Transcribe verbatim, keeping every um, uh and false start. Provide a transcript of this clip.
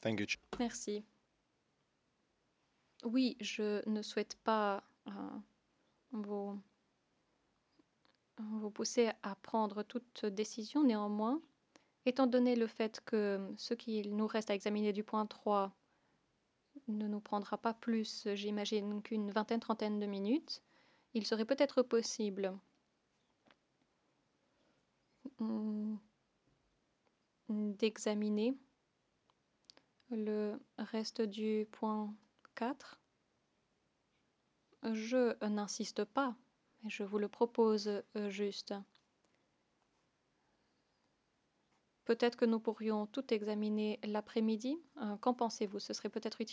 Merci. Oui, je ne souhaite pas euh, vous, vous pousser à prendre toute décision. Néanmoins, étant donné le fait que ce qu'il nous reste à examiner du point trois ne nous prendra pas plus, j'imagine, qu'une vingtaine, trentaine de minutes, il serait peut-être possible mm, d'examiner le reste du point quatre. Je n'insiste pas, mais je vous le propose euh, juste. Peut-être que nous pourrions tout examiner l'après-midi. Euh, qu'en pensez-vous? Ce serait peut-être utile